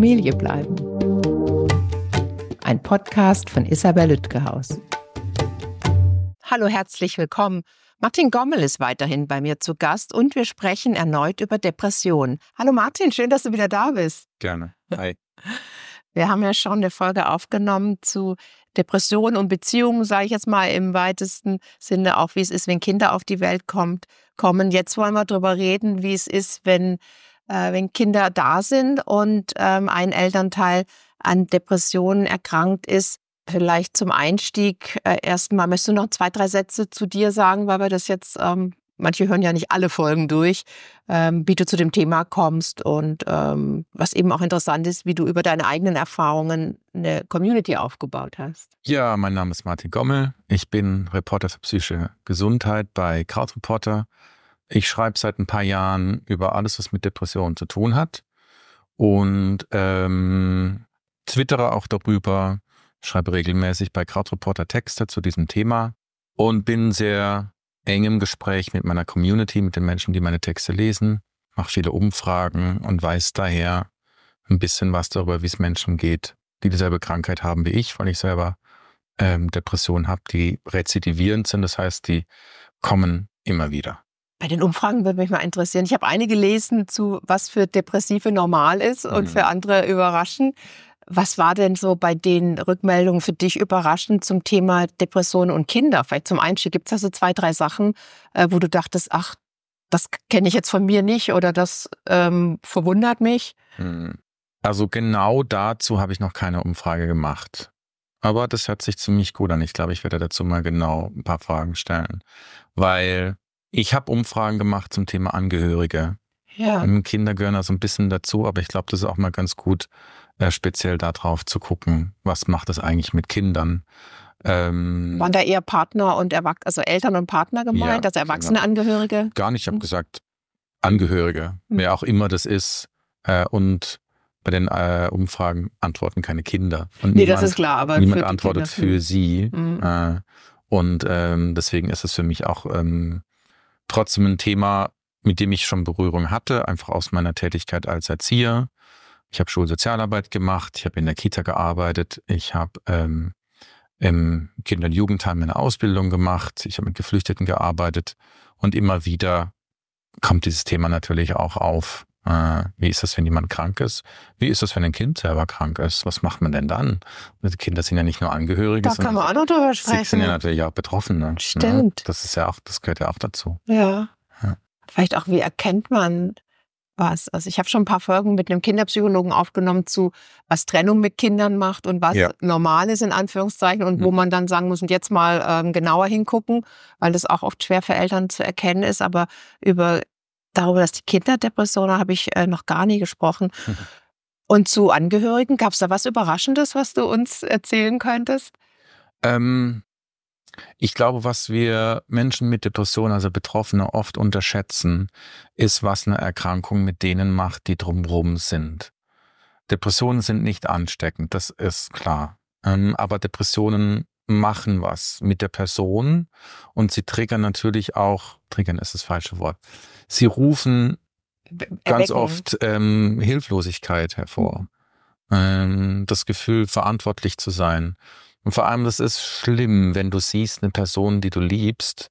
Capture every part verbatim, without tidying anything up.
Familie bleiben. Ein Podcast von Isabel Lütgehaus. Hallo, herzlich willkommen. Martin Gommel ist weiterhin bei mir zu Gast und wir sprechen erneut über Depressionen. Hallo Martin, schön, dass du wieder da bist. Gerne. Hi. Wir haben ja schon eine Folge aufgenommen zu Depressionen und Beziehungen, sage ich jetzt mal im weitesten Sinne, auch wie es ist, wenn Kinder auf die Welt kommt, kommen. Jetzt wollen wir darüber reden, wie es ist, wenn, äh, wenn Kinder da sind und ähm, ein Elternteil an Depressionen erkrankt ist. Vielleicht zum Einstieg äh, erstmal, möchtest du noch zwei, drei Sätze zu dir sagen, weil wir das jetzt, ähm, manche hören ja nicht alle Folgen durch, ähm, wie du zu dem Thema kommst und ähm, was eben auch interessant ist, wie du über deine eigenen Erfahrungen eine Community aufgebaut hast. Ja, mein Name ist Martin Gommel. Ich bin Reporter für psychische Gesundheit bei Krautreporter. Ich schreibe seit ein paar Jahren über alles, was mit Depressionen zu tun hat und ähm, twittere auch darüber, schreibe regelmäßig bei Krautreporter Texte zu diesem Thema und bin sehr eng im Gespräch mit meiner Community, mit den Menschen, die meine Texte lesen, mache viele Umfragen und weiß daher ein bisschen was darüber, wie es Menschen geht, die dieselbe Krankheit haben wie ich, weil ich selber ähm, Depressionen habe, die rezidivierend sind, das heißt, die kommen immer wieder. Bei den Umfragen würde mich mal interessieren. Ich habe eine gelesen zu, was für Depressive normal ist und mhm. für andere überraschend. Was war denn so bei den Rückmeldungen für dich überraschend zum Thema Depressionen und Kinder? Vielleicht zum Einstieg, gibt es da so zwei, drei Sachen, äh, wo du dachtest, ach, das kenne ich jetzt von mir nicht oder das ähm, verwundert mich? Also genau dazu habe ich noch keine Umfrage gemacht. Aber das hört sich ziemlich gut an. Ich glaube, ich werde dazu mal genau ein paar Fragen stellen. Weil ich habe Umfragen gemacht zum Thema Angehörige. Ja. Kinder gehören da so ein bisschen dazu, aber ich glaube, das ist auch mal ganz gut, äh, speziell darauf zu gucken, was macht das eigentlich mit Kindern. Ähm, Waren da eher Partner und Erwachsene, also Eltern und Partner gemeint, ja, also erwachsene genau. Angehörige? Gar nicht, ich habe gesagt Angehörige, Hm. wer auch immer das ist. Äh, und bei den äh, Umfragen antworten keine Kinder. Und Nee, niemand, das ist klar, aber niemand für die antwortet Kinder. für sie. Hm. Äh, und ähm, deswegen ist es für mich auch ähm, trotzdem ein Thema, mit dem ich schon Berührung hatte, einfach aus meiner Tätigkeit als Erzieher. Ich habe Schulsozialarbeit gemacht, ich habe in der Kita gearbeitet, ich habe ähm, im Kinder- und Jugendheim eine Ausbildung gemacht, ich habe mit Geflüchteten gearbeitet und immer wieder kommt dieses Thema natürlich auch auf. Äh, wie ist das, wenn jemand krank ist? Wie ist das, wenn ein Kind selber krank ist? Was macht man denn dann? Die Kinder sind ja nicht nur Angehörige, Da kann man auch noch drüber sprechen. Sie sind ja natürlich auch Betroffene. Stimmt. Ne? Das ist ja auch, das gehört ja auch dazu. Ja. Ja. Vielleicht auch, wie erkennt man was? Also ich habe schon ein paar Folgen mit einem Kinderpsychologen aufgenommen zu, was Trennung mit Kindern macht und was Ja. normal ist, in Anführungszeichen, und wo Mhm. man dann sagen muss, und jetzt mal ähm, genauer hingucken, weil das auch oft schwer für Eltern zu erkennen ist. Aber über darüber, dass die Kinder Depressionen haben, habe ich äh, noch gar nie gesprochen. Mhm. Und zu Angehörigen, gab es da was Überraschendes, was du uns erzählen könntest? Ähm, ich glaube, was wir Menschen mit Depressionen, also Betroffene, oft unterschätzen, ist, was eine Erkrankung mit denen macht, die drumherum sind. Depressionen sind nicht ansteckend, das ist klar. Ähm, aber Depressionen machen was mit der Person und sie triggern natürlich auch, triggern ist das falsche Wort, sie rufen ganz Erwecken. oft ähm, Hilflosigkeit hervor. Ähm, das Gefühl, verantwortlich zu sein. Und vor allem, das ist schlimm, wenn du siehst, eine Person, die du liebst,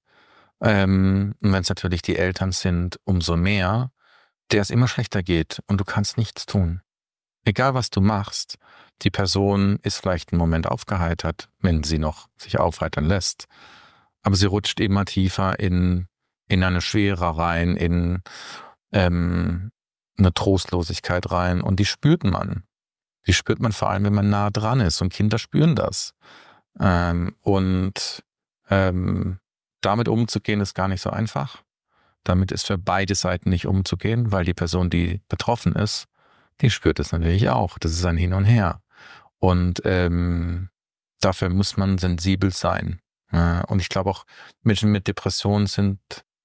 ähm, und wenn es natürlich die Eltern sind, umso mehr, der es immer schlechter geht und du kannst nichts tun. Egal, was du machst, die Person ist vielleicht einen Moment aufgeheitert, wenn sie noch sich aufheitern lässt, aber sie rutscht immer tiefer in, in eine Schwere rein, in ähm, eine Trostlosigkeit rein und die spürt man. Die spürt man vor allem, wenn man nah dran ist und Kinder spüren das. Ähm, und ähm, damit umzugehen ist gar nicht so einfach. Damit ist für beide Seiten nicht umzugehen, weil die Person, die betroffen ist, die spürt es natürlich auch. Das ist ein Hin und Her. Und ähm, dafür muss man sensibel sein. Äh, und ich glaube auch, Menschen mit Depressionen sind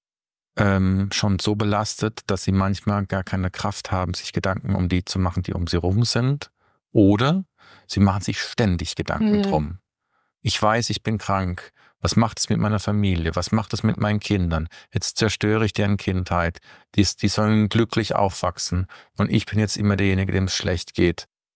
ähm, schon so belastet, dass sie manchmal gar keine Kraft haben, sich Gedanken um die zu machen, die um sie rum sind. Oder sie machen sich ständig Gedanken Ja. drum. Ich weiß, ich bin krank. Was macht es mit meiner Familie? Was macht es mit meinen Kindern? Jetzt zerstöre ich deren Kindheit. Die, die sollen glücklich aufwachsen. Und ich bin jetzt immer derjenige, dem es schlecht geht.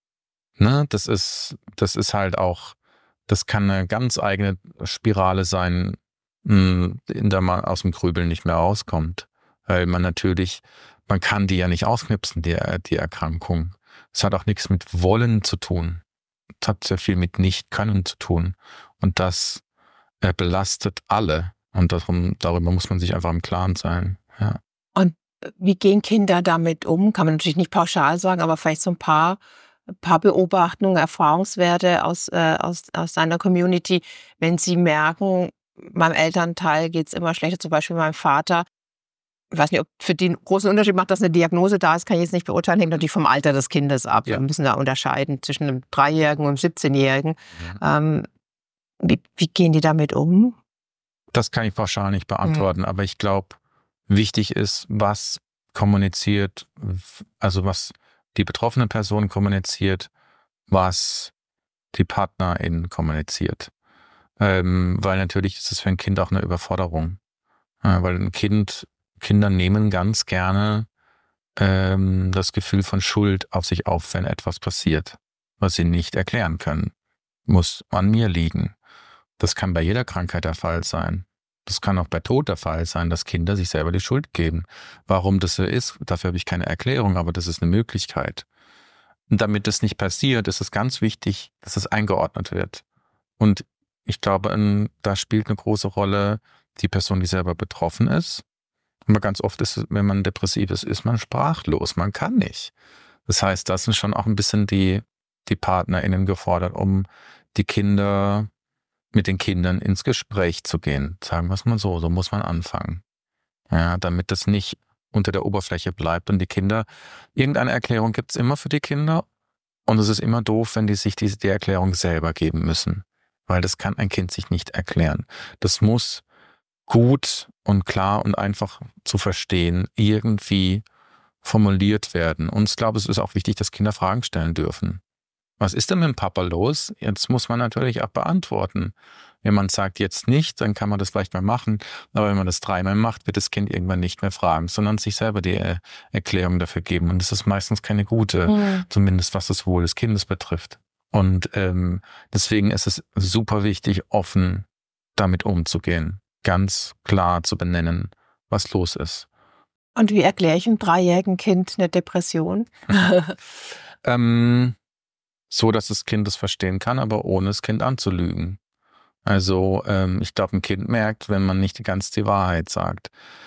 Ne? Das ist, das ist halt auch, das kann eine ganz eigene Spirale sein, in der man aus dem Grübeln nicht mehr rauskommt. Weil man natürlich, man kann die ja nicht ausknipsen, die, die Erkrankung. Es hat auch nichts mit Wollen zu tun. Es hat sehr viel mit Nicht-Können zu tun. Und das äh, belastet alle. Und darum, darüber muss man sich einfach im Klaren sein. Ja. Und wie gehen Kinder damit um? Kann man natürlich nicht pauschal sagen, aber vielleicht so ein paar, ein paar Beobachtungen, Erfahrungswerte aus, äh, aus, aus deiner Community, wenn sie merken, meinem Elternteil geht es immer schlechter, zum Beispiel meinem Vater. Ich weiß nicht, ob für die einen großen Unterschied macht, dass eine Diagnose da ist, kann ich jetzt nicht beurteilen, hängt natürlich vom Alter des Kindes ab. Ja. Wir müssen da unterscheiden zwischen einem Dreijährigen und einem siebzehnjährigen. Ja. Ähm, wie, wie gehen die damit um? Das kann ich pauschal nicht beantworten, mhm. aber ich glaube, wichtig ist, was kommuniziert, also was die betroffene Person kommuniziert, was die Partnerin kommuniziert. Ähm, weil natürlich ist es für ein Kind auch eine Überforderung. Äh, weil ein Kind, Kinder nehmen ganz gerne ähm, das Gefühl von Schuld auf sich auf, wenn etwas passiert, was sie nicht erklären können. Muss an mir liegen. Das kann bei jeder Krankheit der Fall sein. Das kann auch bei Tod der Fall sein, dass Kinder sich selber die Schuld geben. Warum das so ist, dafür habe ich keine Erklärung, aber das ist eine Möglichkeit. Und damit das nicht passiert, ist es ganz wichtig, dass es eingeordnet wird. Und ich glaube, da spielt eine große Rolle die Person, die selber betroffen ist. Aber ganz oft ist es, wenn man depressiv ist, ist man sprachlos. Man kann nicht. Das heißt, da sind schon auch ein bisschen die, die PartnerInnen gefordert, um die Kinder, mit den Kindern ins Gespräch zu gehen. Sagen wir es mal so, so muss man anfangen. Ja, damit das nicht unter der Oberfläche bleibt und die Kinder, irgendeine Erklärung gibt es immer für die Kinder und es ist immer doof, wenn die sich diese die Erklärung selber geben müssen. Weil das kann ein Kind sich nicht erklären. Das muss gut und klar und einfach zu verstehen irgendwie formuliert werden. Und ich glaube, es ist auch wichtig, dass Kinder Fragen stellen dürfen. Was ist denn mit dem Papa los? Jetzt muss man natürlich auch beantworten. Wenn man sagt, jetzt nicht, dann kann man das vielleicht mal machen. Aber wenn man das dreimal macht, wird das Kind irgendwann nicht mehr fragen, sondern sich selber die Erklärung dafür geben. Und das ist meistens keine gute, mhm. zumindest was das Wohl des Kindes betrifft. Und ähm, deswegen ist es super wichtig, offen damit umzugehen. Ganz klar zu benennen, was los ist. Und wie erkläre ich einem dreijährigen Kind eine Depression? ähm, so, dass das Kind es verstehen kann, aber ohne das Kind anzulügen. Also ähm, ich glaube, ein Kind merkt, wenn man nicht ganz die Wahrheit sagt.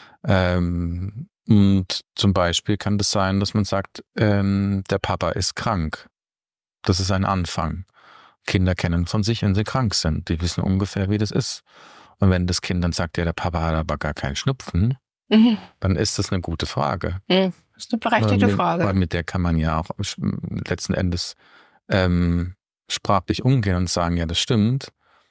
Ähm, und zum Beispiel kann das sein, dass man sagt, ähm, der Papa ist krank. Das ist ein Anfang. Kinder kennen von sich, wenn sie krank sind. Die wissen ungefähr, wie das ist. Und wenn das Kind dann sagt, ja, der Papa hat aber gar keinen Schnupfen, mhm. dann ist das eine gute Frage. Mhm. Das ist eine berechtigte mit, Frage. Weil mit der kann man ja auch letzten Endes ähm, sprachlich umgehen und sagen, ja, das stimmt.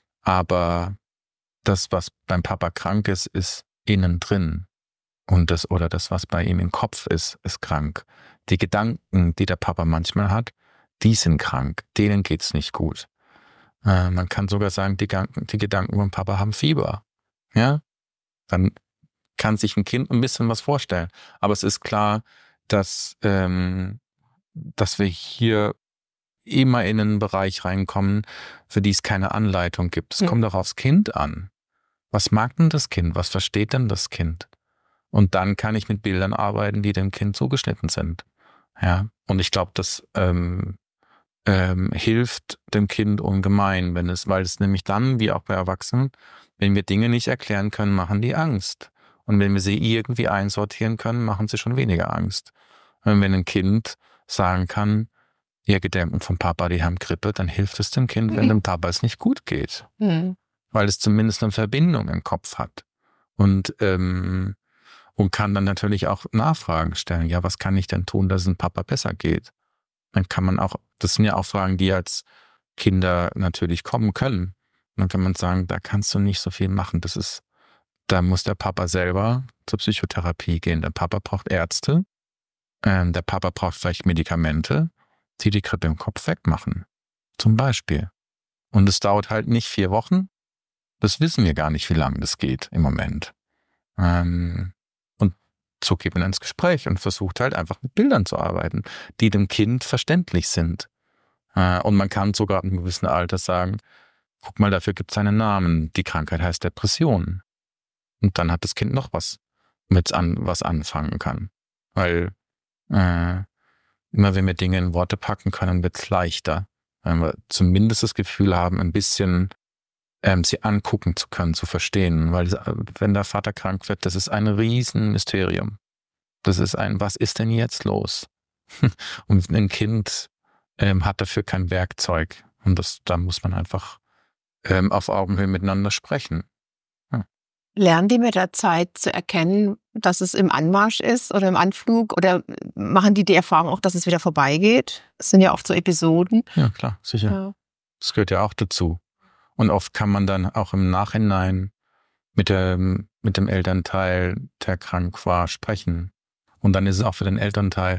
Aber das, was beim Papa krank ist, ist innen drin. Und das, oder das, was bei ihm im Kopf ist, ist krank. Die Gedanken, die der Papa manchmal hat, die sind krank. Denen geht's nicht gut. Äh, man kann sogar sagen, die, die Gedanken vom Papa haben Fieber. Ja? Dann kann sich ein Kind ein bisschen was vorstellen. Aber es ist klar, dass, ähm, dass wir hier immer in einen Bereich reinkommen, für die es keine Anleitung gibt. Es hm. kommt auch aufs Kind an. Was mag denn das Kind? Was versteht denn das Kind? Und dann kann ich mit Bildern arbeiten, die dem Kind zugeschnitten sind. Ja, und ich glaube, das ähm, ähm, hilft dem Kind ungemein, wenn es, weil es nämlich dann, wie auch bei Erwachsenen, wenn wir Dinge nicht erklären können, machen die Angst. Und wenn wir sie irgendwie einsortieren können, machen sie schon weniger Angst. Und wenn ein Kind sagen kann, ihr Gedanken vom Papa, die haben Grippe, dann hilft es dem Kind, wenn dem Papa es nicht gut geht. Mhm. Weil es zumindest eine Verbindung im Kopf hat. Und, ähm, und kann dann natürlich auch Nachfragen stellen. Ja, was kann ich denn tun, dass es dem Papa besser geht? Dann kann man auch, das sind ja auch Fragen, die als Kinder natürlich kommen können. Und dann kann man sagen, da kannst du nicht so viel machen. Das ist, da muss der Papa selber zur Psychotherapie gehen. Der Papa braucht Ärzte. Ähm, der Papa braucht vielleicht Medikamente, die die Grippe im Kopf wegmachen. Zum Beispiel. Und es dauert halt nicht vier Wochen. Das wissen wir gar nicht, wie lange das geht im Moment. Ähm, und so geht man ins Gespräch und versucht halt einfach mit Bildern zu arbeiten, die dem Kind verständlich sind. Äh, und man kann sogar ab einem gewissen Alter sagen, guck mal, dafür gibt es einen Namen. Die Krankheit heißt Depression. Und dann hat das Kind noch was, mit an, was anfangen kann. Weil äh, immer wenn wir Dinge in Worte packen können, wird es leichter. Wenn wir zumindest das Gefühl haben, ein bisschen ähm, sie angucken zu können, zu verstehen. Weil wenn der Vater krank wird, das ist ein Riesenmysterium. Das ist ein, was ist denn jetzt los? Und ein Kind ähm, hat dafür kein Werkzeug. Und das, da muss man einfach ähm, auf Augenhöhe miteinander sprechen. Ja. Lernen die mit der Zeit zu erkennen, dass es im Anmarsch ist oder im Anflug? Oder machen die die Erfahrung auch, dass es wieder vorbeigeht? Das sind ja oft so Episoden. Ja, klar, sicher. Ja. Das gehört ja auch dazu. Und oft kann man dann auch im Nachhinein mit dem, mit dem Elternteil, der krank war, sprechen. Und dann ist es auch für den Elternteil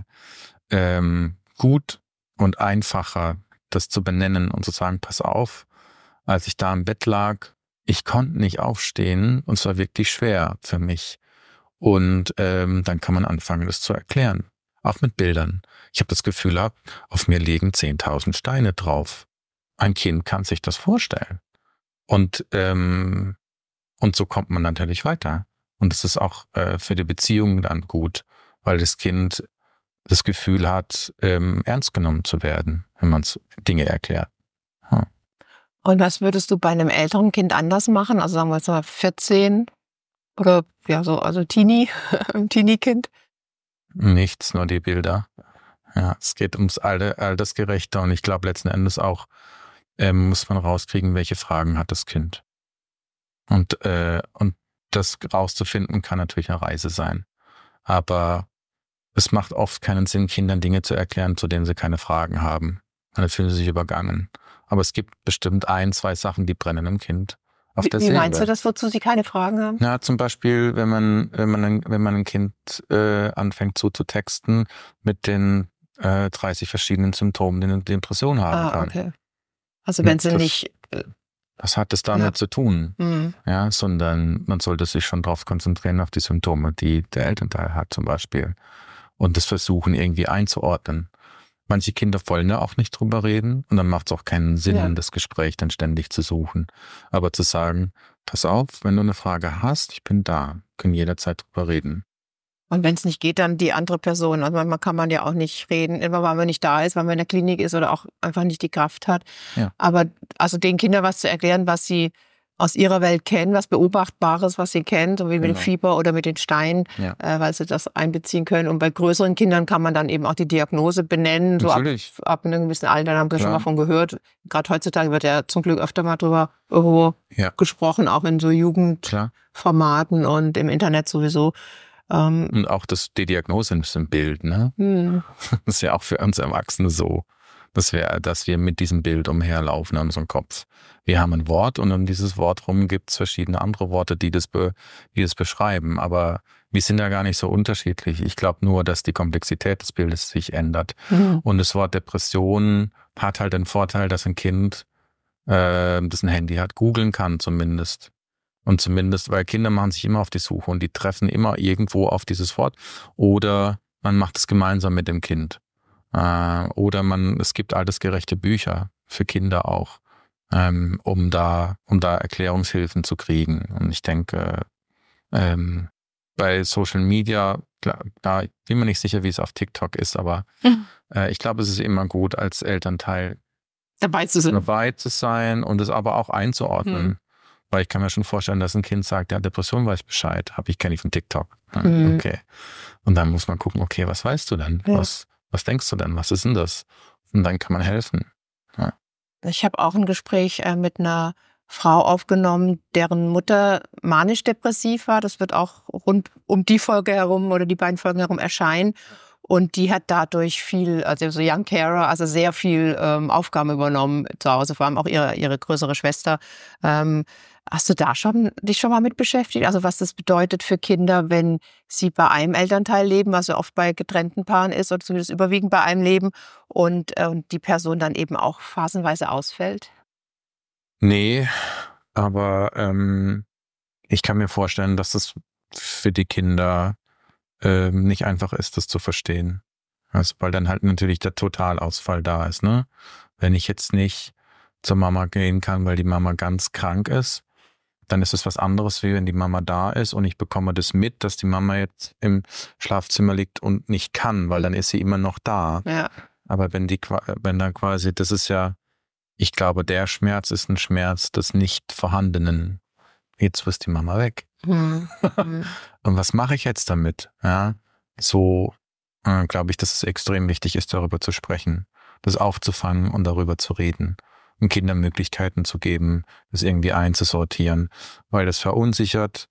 ähm, gut und einfacher, das zu benennen und zu sagen, pass auf, als ich da im Bett lag, ich konnte nicht aufstehen und es war wirklich schwer für mich. Und ähm, dann kann man anfangen, das zu erklären. Auch mit Bildern. Ich habe das Gefühl, auf mir liegen zehntausend Steine drauf. Ein Kind kann sich das vorstellen. Und, ähm, und so kommt man natürlich weiter. Und das ist auch äh, für die Beziehung dann gut, weil das Kind das Gefühl hat, ähm, ernst genommen zu werden, wenn man Dinge erklärt. Hm. Und was würdest du bei einem älteren Kind anders machen? Also sagen wir jetzt mal vierzehn oder ja so, also Teenie, ein Teenie-Kind? Nichts, nur die Bilder. Ja, es geht ums Alter, Altersgerechte und ich glaube letzten Endes auch ähm, muss man rauskriegen, welche Fragen hat das Kind. Und, äh, und das rauszufinden kann natürlich eine Reise sein. Aber es macht oft keinen Sinn, Kindern Dinge zu erklären, zu denen sie keine Fragen haben. Dann fühlen sie sich übergangen. Aber es gibt bestimmt ein, zwei Sachen, die brennen im Kind auf Wie, der wie Seele. meinst du das, wozu sie keine Fragen haben? Ja, zum Beispiel, wenn man, wenn man, ein, wenn man ein Kind äh, anfängt so zu texten mit den äh, dreißig verschiedenen Symptomen, die eine Depression haben Ah, kann. okay. Also wenn sie Das- nicht... äh, Was hat es damit Ja. zu tun? hm. Ja, sondern man sollte sich schon darauf konzentrieren, auf die Symptome, die der Elternteil hat zum Beispiel. Und das versuchen irgendwie einzuordnen. Manche Kinder wollen da auch nicht drüber reden und dann macht es auch keinen Sinn, Ja. das Gespräch dann ständig zu suchen. Aber zu sagen, pass auf, wenn du eine Frage hast, ich bin da, können jederzeit drüber reden. Und wenn es nicht geht, dann die andere Person. Also manchmal kann man ja auch nicht reden, immer weil man nicht da ist, weil man in der Klinik ist oder auch einfach nicht die Kraft hat. Ja. Aber also den Kindern was zu erklären, was sie aus ihrer Welt kennen, was Beobachtbares, was sie kennen, so wie mit dem Genau. Fieber oder mit den Steinen, Ja. äh, weil sie das einbeziehen können. Und bei größeren Kindern kann man dann eben auch die Diagnose benennen. So ab, Natürlich. ab einem gewissen Alter, da haben wir schon Klar. mal von gehört. Gerade heutzutage wird ja zum Glück öfter mal drüber irgendwo Ja. gesprochen, auch in so Jugendformaten Klar. und im Internet sowieso. Ähm, Und auch das, die Diagnose ist ein Bild, ne? hm. Das ist ja auch für uns Erwachsene so, dass wir, dass wir mit diesem Bild umherlaufen in unserem Kopf. Wir haben ein Wort und um dieses Wort rum gibt es verschiedene andere Worte, die das, be, die das beschreiben. Aber wir sind ja gar nicht so unterschiedlich. Ich glaube nur, dass die Komplexität des Bildes sich ändert. Mhm. Und das Wort Depression hat halt den Vorteil, dass ein Kind, äh, das ein Handy hat, googeln kann zumindest. Und zumindest, weil Kinder machen sich immer auf die Suche und die treffen immer irgendwo auf dieses Wort. Oder man macht es gemeinsam mit dem Kind. Äh, oder man, es gibt altersgerechte Bücher für Kinder auch, ähm, um da, um da Erklärungshilfen zu kriegen. Und ich denke, ähm, bei Social Media, klar, da bin mir nicht sicher, wie es auf TikTok ist, aber Mhm. äh, ich glaube, es ist immer gut, als Elternteil Dabei zu sein. dabei zu sein und es aber auch einzuordnen. Mhm. Weil ich kann mir schon vorstellen, dass ein Kind sagt, ja, Depression weiß Bescheid, habe ich, kenne ich von TikTok. Ja, Mhm. okay. Und dann muss man gucken, okay, was weißt du denn? Ja. Was, was denkst du denn? Was ist denn das? Und dann kann man helfen. Ich habe auch ein Gespräch äh, mit einer Frau aufgenommen, deren Mutter manisch-depressiv war. Das wird auch rund um die Folge herum oder die beiden Folgen herum erscheinen. Und die hat dadurch viel, also so Young Carer, also sehr viel ähm, Aufgaben übernommen zu Hause, vor allem auch ihre, ihre größere Schwester. Ähm, hast du da schon dich schon mal mit beschäftigt? Also was das bedeutet für Kinder, wenn sie bei einem Elternteil leben, was ja oft bei getrennten Paaren ist oder zumindest überwiegend bei einem leben und, äh, und die Person dann eben auch phasenweise ausfällt? Nee, aber ähm, ich kann mir vorstellen, dass es für die Kinder ähm, nicht einfach ist, das zu verstehen. Also, weil dann halt natürlich der Totalausfall da ist, ne? Wenn ich jetzt nicht zur Mama gehen kann, weil die Mama ganz krank ist, dann ist es was anderes, wie wenn die Mama da ist und ich bekomme das mit, dass die Mama jetzt im Schlafzimmer liegt und nicht kann, weil dann ist sie immer noch da. Ja. Aber wenn die, wenn dann quasi, das ist ja, ich glaube, der Schmerz ist ein Schmerz des nicht vorhandenen. Jetzt ist die Mama weg. Mhm. Und was mache ich jetzt damit? Ja, so äh, glaube ich, dass es extrem wichtig ist, darüber zu sprechen, das aufzufangen und darüber zu reden und Kindern Möglichkeiten zu geben, das irgendwie einzusortieren, weil das verunsichert,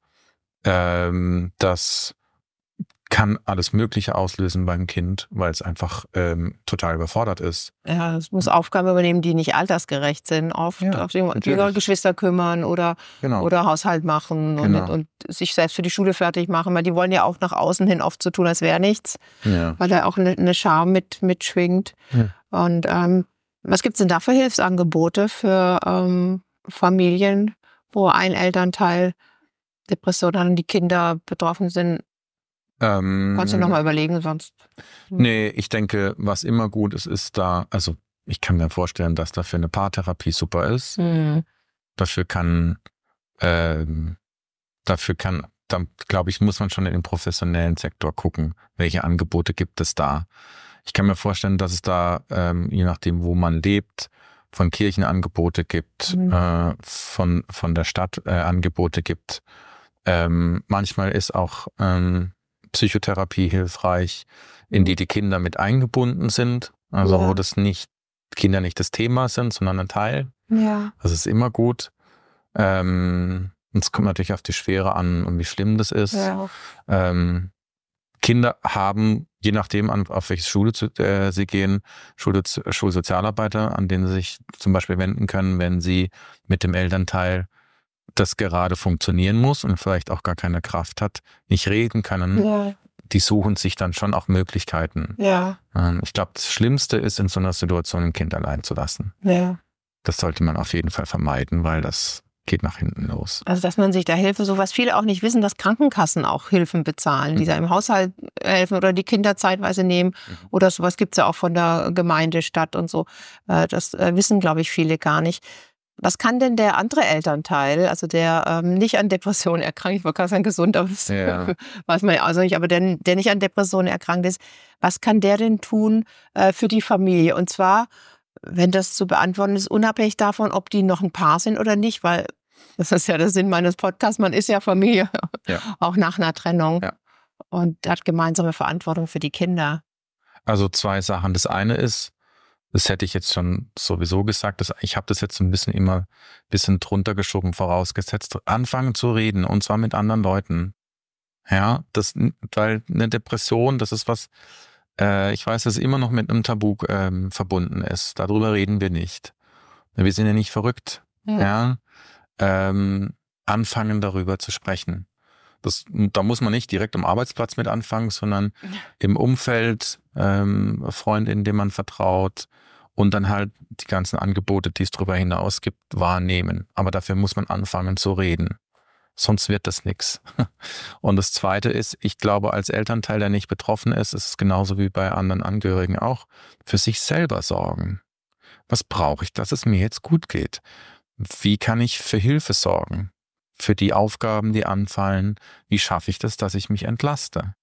ähm, das kann alles Mögliche auslösen beim Kind, weil es einfach ähm, total überfordert ist. Ja, es muss Aufgaben übernehmen, die nicht altersgerecht sind. Oft Ja, auf die natürlich. jüngere Geschwister kümmern oder, Genau. oder Haushalt machen und, Genau. und sich selbst für die Schule fertig machen, weil die wollen ja auch nach außen hin oft so tun, als wäre nichts, Ja. weil da auch eine, eine Scham mit, mitschwingt. Ja. Und ähm, was gibt es denn da für Hilfsangebote für ähm, Familien, wo ein Elternteil Depression hat und die Kinder betroffen sind? Ähm, Kannst du noch mal überlegen, sonst. Nee, ich denke, was immer gut ist, ist da, also ich kann mir vorstellen, dass dafür eine Paartherapie super ist. Mhm. Dafür kann, ähm, dafür kann, da glaube ich, muss man schon in den professionellen Sektor gucken, welche Angebote gibt es da. Ich kann mir vorstellen, dass es da, ähm, je nachdem, wo man lebt, von Kirchen Angebote gibt, Mhm. äh, von, von der Stadt äh, Angebote gibt. Ähm, manchmal ist auch ähm, Psychotherapie hilfreich, in die die Kinder mit eingebunden sind. Also Ja. wo das nicht, Kinder nicht das Thema sind, sondern ein Teil. Ja. Das ist immer gut. Ähm, und es kommt natürlich auf die Schwere an und wie schlimm das ist. Ja. Ähm, Kinder haben, je nachdem, an, auf welche Schule zu, äh, sie gehen, Schule, Schulsozialarbeiter, an denen sie sich zum Beispiel wenden können, wenn sie mit dem Elternteil, das gerade funktionieren muss und vielleicht auch gar keine Kraft hat, nicht reden können. Ja. Die suchen sich dann schon auch Möglichkeiten. Ja. Ähm, ich glaube, das Schlimmste ist, in so einer Situation ein Kind allein zu lassen. Ja. Das sollte man auf jeden Fall vermeiden, weil das geht nach hinten los. Also, dass man sich da Hilfe, so was viele auch nicht wissen, dass Krankenkassen auch Hilfen bezahlen, die da im Haushalt helfen oder die Kinder zeitweise nehmen Mhm. oder sowas gibt's ja auch von der Gemeinde, Stadt und so. Äh, Das äh, wissen, glaube ich, viele gar nicht. Was kann denn der andere Elternteil, also der ähm, nicht an Depressionen erkrankt, ich wollte gerade sagen gesund, aber das Ja. weiß man ja also nicht, aber der, der nicht an Depressionen erkrankt ist, was kann der denn tun äh, für die Familie? Und zwar, wenn das zu beantworten ist, unabhängig davon, ob die noch ein Paar sind oder nicht, weil das ist ja der Sinn meines Podcasts, man ist ja Familie, Ja. auch nach einer Trennung Ja. und hat gemeinsame Verantwortung für die Kinder. Also zwei Sachen. Das eine ist, das hätte ich jetzt schon sowieso gesagt, dass ich habe das jetzt so ein bisschen immer ein bisschen drunter geschoben, vorausgesetzt, anfangen zu reden und zwar mit anderen Leuten. Ja, das, weil eine Depression, das ist was, äh, ich weiß, dass es immer noch mit einem Tabu ähm, verbunden ist. Darüber reden wir nicht. Wir sind ja nicht verrückt. Ja. Ja, ähm, anfangen darüber zu sprechen. Das, da muss man nicht direkt am Arbeitsplatz mit anfangen, sondern im Umfeld, ähm, Freundinnen, denen man vertraut und dann halt die ganzen Angebote, die es darüber hinaus gibt, wahrnehmen. Aber dafür muss man anfangen zu reden. Sonst wird das nichts. Und das Zweite ist, ich glaube, als Elternteil, der nicht betroffen ist, ist es genauso wie bei anderen Angehörigen auch, für sich selber sorgen. Was brauche ich, dass es mir jetzt gut geht? Wie kann ich für Hilfe sorgen? Für die Aufgaben, die anfallen? Wie schaffe ich das, dass ich mich entlaste?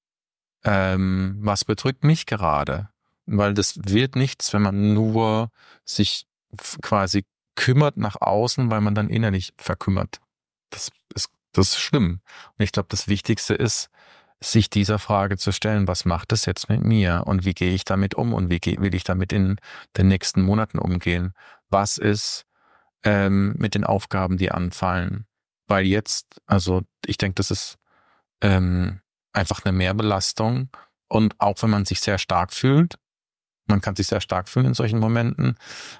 Ähm, was bedrückt mich gerade? Weil das wird nichts, wenn man nur sich quasi kümmert nach außen, weil man dann innerlich verkümmert. Das ist, das ist schlimm. Und ich glaube, das Wichtigste ist, sich dieser Frage zu stellen, was macht das jetzt mit mir und wie gehe ich damit um und wie gehe, will ich damit in den nächsten Monaten umgehen? Was ist ähm, mit den Aufgaben, die anfallen? Weil jetzt, also ich denke, das ist ähm, einfach eine Mehrbelastung und auch wenn man sich sehr stark fühlt, man kann sich sehr stark fühlen in solchen Momenten,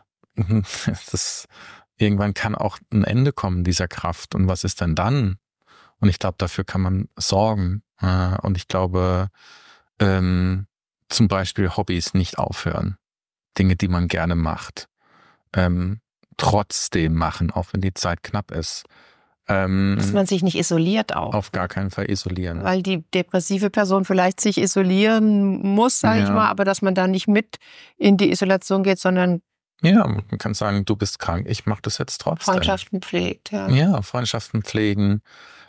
das, irgendwann kann auch ein Ende kommen dieser Kraft und was ist denn dann? Und ich glaube, dafür kann man sorgen. Und ich glaube, ähm, zum Beispiel Hobbys nicht aufhören. Dinge, die man gerne macht. Ähm, trotzdem machen, auch wenn die Zeit knapp ist. Ähm, Dass man sich nicht isoliert auch. Auf gar keinen Fall isolieren. Weil die depressive Person vielleicht sich isolieren muss, sage Ja. ich mal, aber dass man da nicht mit in die Isolation geht, sondern Ja, man kann sagen, du bist krank, ich mache das jetzt trotzdem. Freundschaften pflegt. Ja, Ja, Freundschaften pflegen.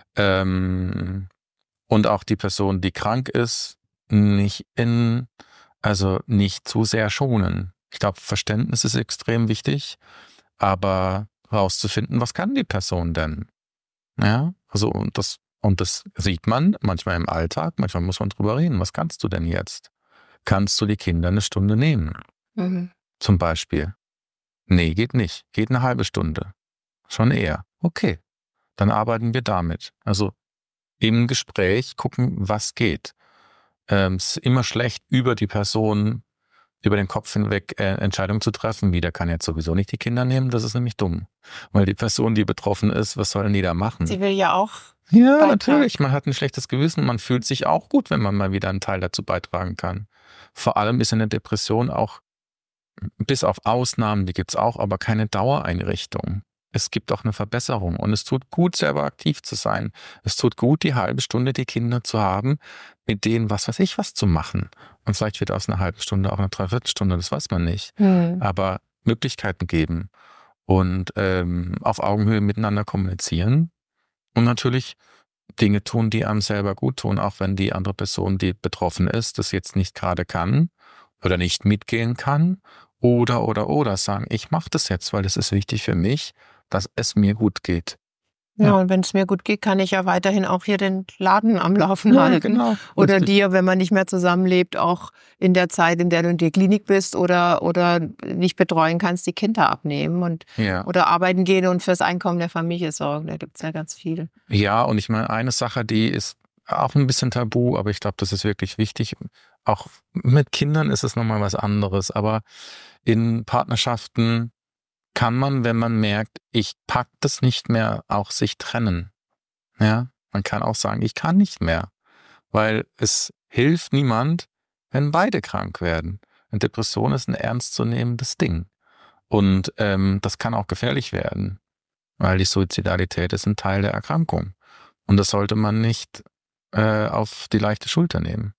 Ähm, und auch die Person, die krank ist, nicht in, also nicht zu sehr schonen. Ich glaube, Verständnis ist extrem wichtig, aber rauszufinden, was kann die Person denn? Ja, also und das, und das sieht man manchmal im Alltag, manchmal muss man drüber reden. Was kannst du denn jetzt? Kannst du die Kinder eine Stunde nehmen? mhm. Zum Beispiel. Nee, geht nicht. Geht eine halbe Stunde. Schon eher. Okay. Dann arbeiten wir damit. Also im Gespräch gucken, was geht. Ähm, es ist immer schlecht, über die Person, über den Kopf hinweg äh, Entscheidungen zu treffen. Wie, der kann jetzt sowieso nicht die Kinder nehmen. Das ist nämlich dumm. Weil die Person, die betroffen ist, was soll denn die da machen? Sie will ja auch. Ja, beitragen. natürlich. Man hat ein schlechtes Gewissen. Man fühlt sich auch gut, wenn man mal wieder einen Teil dazu beitragen kann. Vor allem ist in der Depression auch, bis auf Ausnahmen, die gibt's auch, aber keine Dauereinrichtung. Es gibt auch eine Verbesserung und es tut gut, selber aktiv zu sein. Es tut gut, die halbe Stunde die Kinder zu haben, mit denen was weiß ich was zu machen. Und vielleicht wird aus einer halben Stunde auch eine Dreiviertelstunde, das weiß man nicht. Hm. Aber Möglichkeiten geben und ähm, auf Augenhöhe miteinander kommunizieren und natürlich Dinge tun, die einem selber gut tun, auch wenn die andere Person, die betroffen ist, das jetzt nicht gerade kann oder nicht mitgehen kann oder, oder, oder sagen, ich mache das jetzt, weil das ist wichtig für mich, dass es mir gut geht. Ja, Ja. und wenn es mir gut geht, kann ich ja weiterhin auch hier den Laden am Laufen Ja, halten. genau. Oder Richtig. dir, wenn man nicht mehr zusammenlebt, auch in der Zeit, in der du in der Klinik bist oder, oder nicht betreuen kannst, die Kinder abnehmen und Ja. oder arbeiten gehen und fürs Einkommen der Familie sorgen. Da gibt's ja ganz viel. Ja, und ich meine, eine Sache, die ist auch ein bisschen tabu, aber ich glaube, das ist wirklich wichtig. Auch mit Kindern ist es nochmal was anderes, aber in Partnerschaften kann man, wenn man merkt, ich pack das nicht mehr, auch sich trennen. Ja, man kann auch sagen, ich kann nicht mehr, weil es hilft niemand, wenn beide krank werden. Eine Depression ist ein ernstzunehmendes Ding und ähm, das kann auch gefährlich werden, weil die Suizidalität ist ein Teil der Erkrankung und das sollte man nicht äh, auf die leichte Schulter nehmen.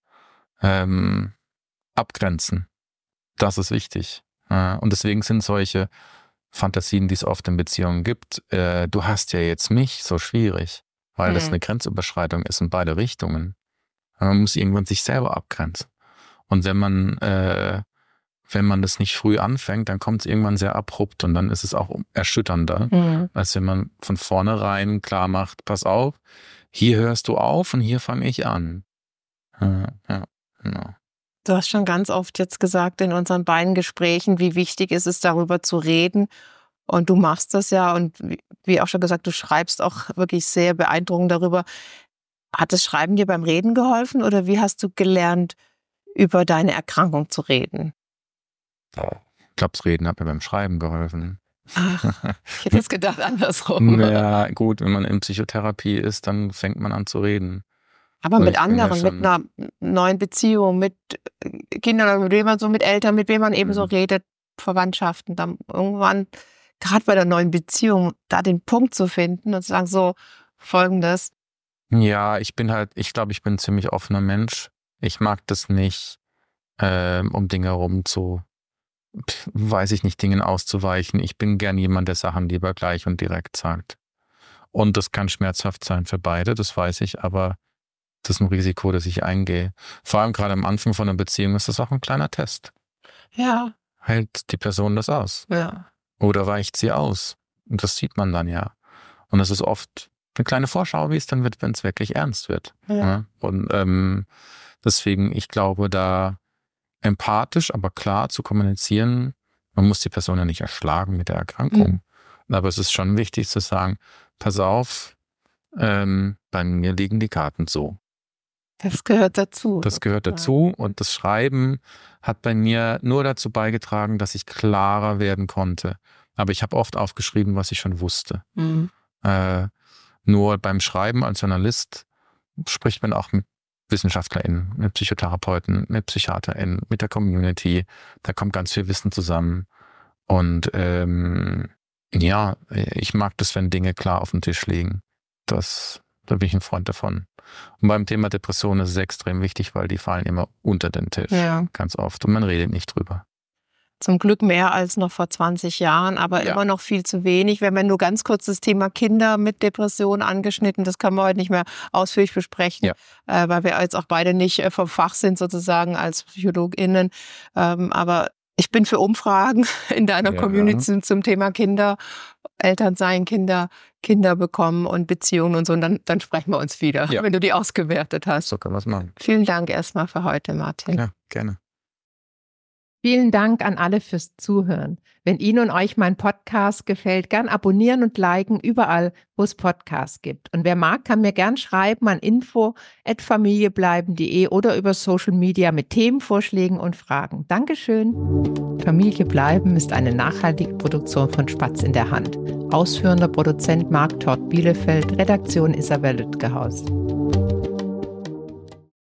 Ähm, abgrenzen, das ist wichtig. Äh, und deswegen sind solche Fantasien, die es oft in Beziehungen gibt, äh, du hast ja jetzt mich, so schwierig, weil Hm. das eine Grenzüberschreitung ist in beide Richtungen. Man muss irgendwann sich selber abgrenzen. Und wenn man, äh, wenn man das nicht früh anfängt, dann kommt es irgendwann sehr abrupt und dann ist es auch erschütternder, Hm. als wenn man von vornherein klar macht, pass auf, hier hörst du auf und hier fange ich an. Ja, ja, genau. Du hast schon ganz oft jetzt gesagt in unseren beiden Gesprächen, wie wichtig ist es, darüber zu reden. Und du machst das ja und wie, wie auch schon gesagt, du schreibst auch wirklich sehr beeindruckend darüber. Hat das Schreiben dir beim Reden geholfen oder wie hast du gelernt, über deine Erkrankung zu reden? Ich glaube, das Reden hat mir beim Schreiben geholfen. Ach, ich hätte es gedacht andersrum. Ja, gut, wenn man in Psychotherapie ist, dann fängt man an zu reden. Aber Also mit ich bin ja anderen, mit schon- einer neuen Beziehung, mit Kindern, mit wem man so, mit Eltern, mit wem man eben so Mhm. redet, Verwandtschaften, dann irgendwann, gerade bei der neuen Beziehung, da den Punkt zu finden und zu sagen, so, Folgendes. Ja, ich bin halt, ich glaube, ich bin ein ziemlich offener Mensch. Ich mag das nicht, ähm, um Dinge herum zu, pf, weiß ich nicht, Dingen auszuweichen. Ich bin gern jemand, der Sachen lieber gleich und direkt sagt. Und das kann schmerzhaft sein für beide, das weiß ich, aber das ist ein Risiko, das ich eingehe. Vor allem gerade am Anfang von einer Beziehung ist das auch ein kleiner Test. Ja, Hält die Person das aus? ja. Oder weicht sie aus? Und das sieht man dann ja. Und das ist oft eine kleine Vorschau, wie es dann wird, wenn es wirklich ernst wird. Ja. Ja? Und ähm, deswegen, ich glaube, da empathisch, aber klar zu kommunizieren, man muss die Person ja nicht erschlagen mit der Erkrankung. Aber es ist schon wichtig zu sagen, pass auf, ähm, bei mir liegen die Karten so. Das gehört dazu. Das gehört dazu und das Schreiben hat bei mir nur dazu beigetragen, dass ich klarer werden konnte. Aber ich habe oft aufgeschrieben, was ich schon wusste. Mhm. Äh, nur beim Schreiben als Journalist spricht man auch mit WissenschaftlerInnen, mit Psychotherapeuten, mit PsychiaterInnen, mit der Community. Da kommt ganz viel Wissen zusammen. Und ähm, Ja, ich mag das, wenn Dinge klar auf dem Tisch liegen. Das, da bin ich ein Freund davon. Und beim Thema Depression ist es extrem wichtig, weil die fallen immer unter den Tisch, Ja. ganz oft. Und man redet nicht drüber. Zum Glück mehr als noch vor zwanzig Jahren, aber Ja. immer noch viel zu wenig. Wir haben ja nur ganz kurz das Thema Kinder mit Depressionen angeschnitten. Das können wir heute nicht mehr ausführlich besprechen, Ja. äh, weil wir jetzt auch beide nicht äh, vom Fach sind sozusagen als PsychologInnen. Ähm, aber ich bin für Umfragen in deiner Ja. Community zum, zum Thema Kinder, Elternsein, Kinder, Kinder bekommen und Beziehungen und so. Und dann, dann sprechen wir uns wieder, Ja. wenn du die ausgewertet hast. So kann man es machen. Vielen Dank erstmal für heute, Martin. Ja, gerne. Vielen Dank an alle fürs Zuhören. Wenn Ihnen und euch mein Podcast gefällt, gern abonnieren und liken überall, wo es Podcasts gibt. Und wer mag, kann mir gern schreiben an info at familiebleiben punkt de oder über Social Media mit Themenvorschlägen und Fragen. Dankeschön. Familie bleiben ist eine nachhaltige Produktion von Spatz in der Hand. Ausführender Produzent Marc Todt Bielefeld, Redaktion Isabel Lütgehaus.